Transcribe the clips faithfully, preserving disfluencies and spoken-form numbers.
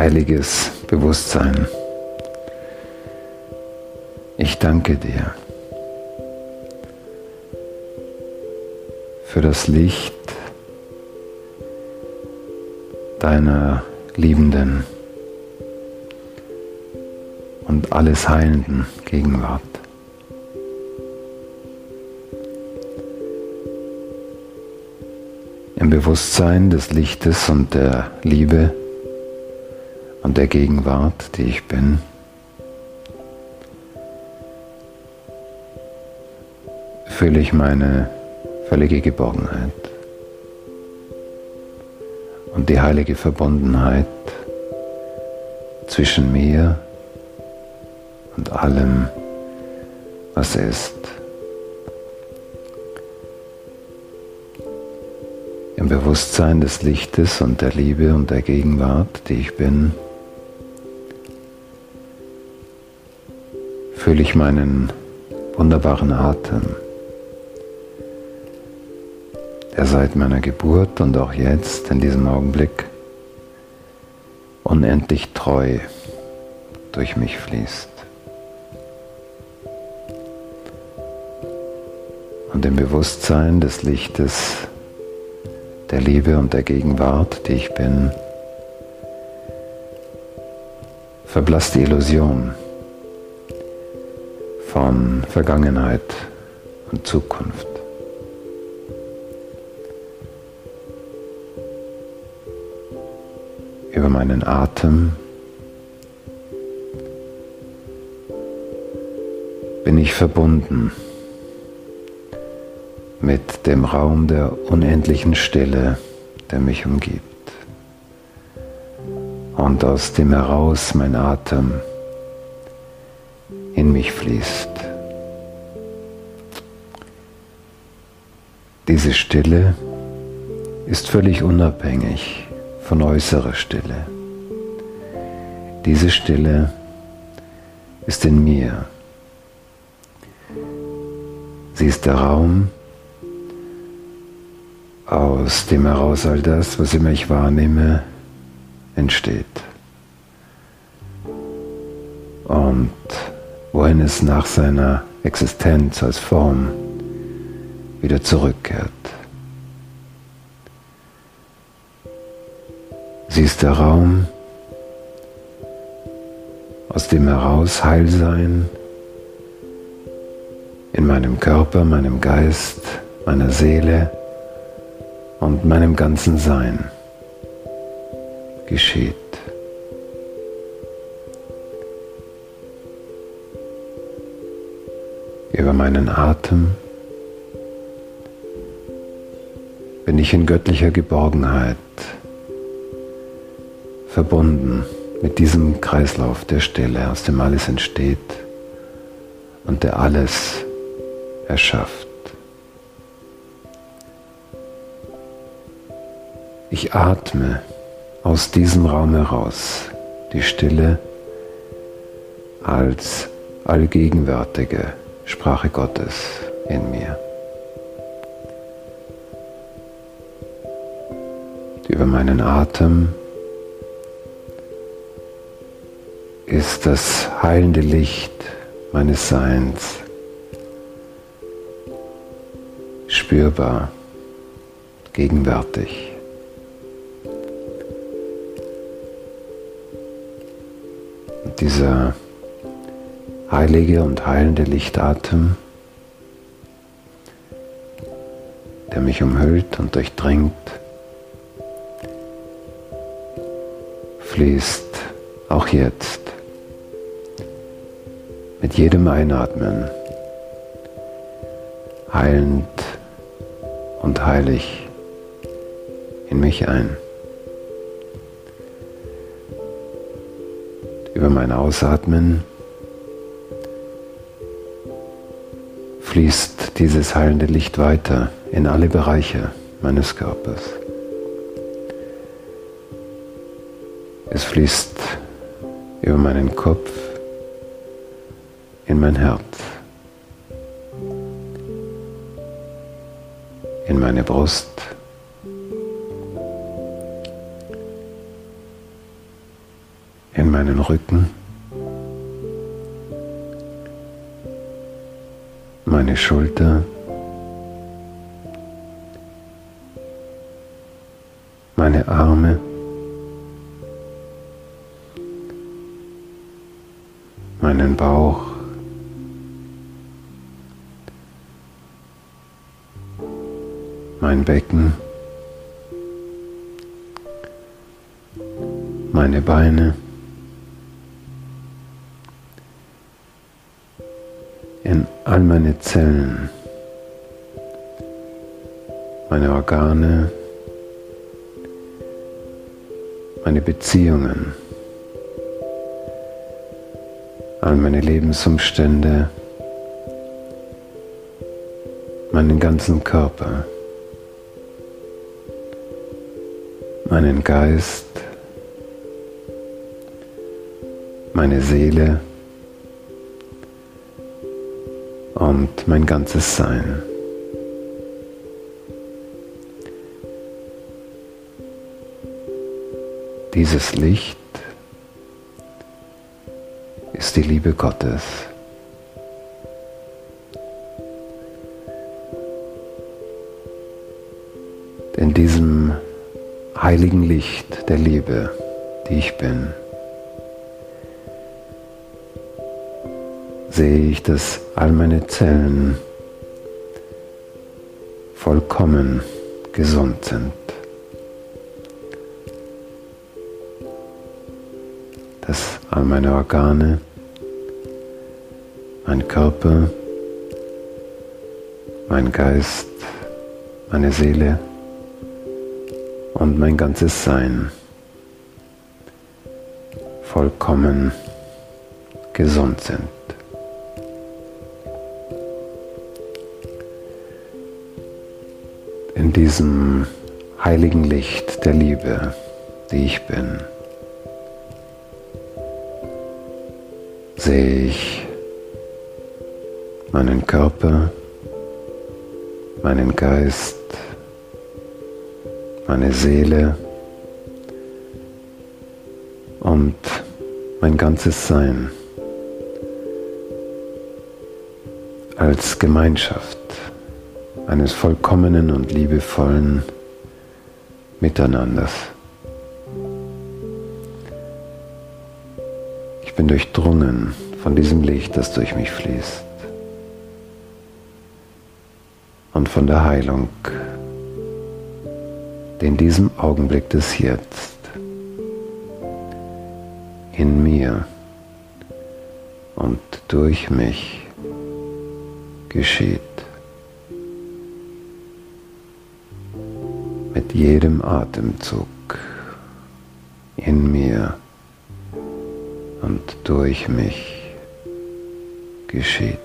heiliges Bewusstsein, ich danke dir für das Licht deiner liebenden und alles heilenden Gegenwart. Im Bewusstsein des Lichtes und der Liebe und der Gegenwart, die ich bin, fühle ich meine völlige Geborgenheit und die heilige Verbundenheit zwischen mir und allem, was ist. Im Bewusstsein des Lichtes und der Liebe und der Gegenwart, die ich bin, fühle ich meinen wunderbaren Atem, der seit meiner Geburt und auch jetzt in diesem Augenblick unendlich treu durch mich fließt. Und im Bewusstsein des Lichtes, der Liebe und der Gegenwart, die ich bin, verblasst die Illusion von Vergangenheit und Zukunft. Über meinen Atem bin ich verbunden mit dem Raum der unendlichen Stille, der mich umgibt. Und aus dem heraus mein Atem in mich fließt. Diese Stille ist völlig unabhängig von äußerer Stille. Diese Stille ist in mir. Sie ist der Raum, aus dem heraus all das, was immer ich wahrnehme, entsteht. Und wohin es nach seiner Existenz als Form wieder zurückkehrt. Sie ist der Raum, aus dem heraus Heilsein in meinem Körper, meinem Geist, meiner Seele und meinem ganzen Sein geschieht. Über meinen Atem bin ich in göttlicher Geborgenheit verbunden mit diesem Kreislauf der Stille, aus dem alles entsteht und der alles erschafft. Ich atme aus diesem Raum heraus die Stille als allgegenwärtige Sprache Gottes in mir. Über meinen Atem ist das heilende Licht meines Seins spürbar, gegenwärtig. Und dieser heilige und heilende Lichtatem, der mich umhüllt und durchdringt, fließt auch jetzt mit jedem Einatmen heilend und heilig in mich ein. Über mein Ausatmen fließt dieses heilende Licht weiter in alle Bereiche meines Körpers. Es fließt über meinen Kopf in mein Herz, in meine Brust, in meinen Rücken, meine Schulter, meine Arme, meinen Bauch, mein Becken, meine Beine, in all meine Zellen, meine Organe, meine Beziehungen, all meine Lebensumstände, meinen ganzen Körper, meinen Geist, meine Seele und mein ganzes Sein. Dieses Licht ist die Liebe Gottes. In diesem heiligen Licht der Liebe, die ich bin, sehe ich, dass all meine Zellen vollkommen gesund sind. Dass all meine Organe, mein Körper, mein Geist, meine Seele und mein ganzes Sein vollkommen gesund sind. In diesem heiligen Licht der Liebe, die ich bin, sehe ich meinen Körper, meinen Geist, meine Seele und mein ganzes Sein als Gemeinschaft eines vollkommenen und liebevollen Miteinanders. Ich bin durchdrungen von diesem Licht, das durch mich fließt, und von der Heilung, die in diesem Augenblick des Jetzt in mir und durch mich geschieht. Mit jedem Atemzug in mir und durch mich geschieht.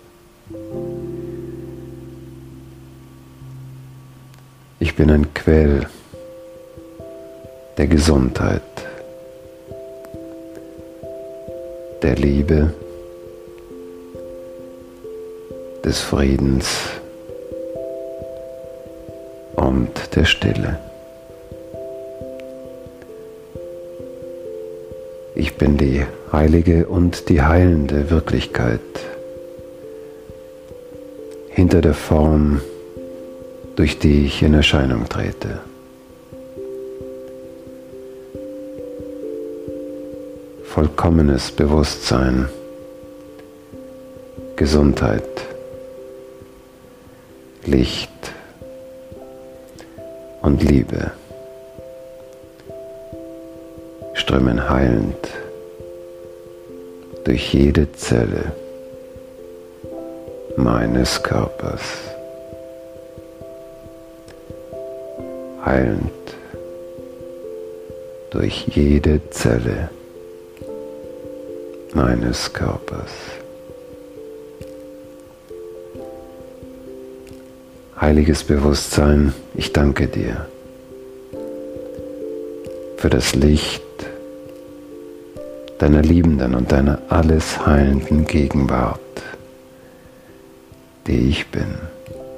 Ich bin ein Quell der Gesundheit, der Liebe, des Friedens und der Stille. Ich bin die heilige und die heilende Wirklichkeit hinter der Form, durch die ich in Erscheinung trete. Vollkommenes Bewusstsein, Gesundheit, Licht und Liebe strömen heilend durch jede Zelle meines Körpers. Heilend durch jede Zelle meines Körpers. Heiliges Bewusstsein, ich danke dir für das Licht deiner liebenden und deiner alles heilenden Gegenwart, die ich bin.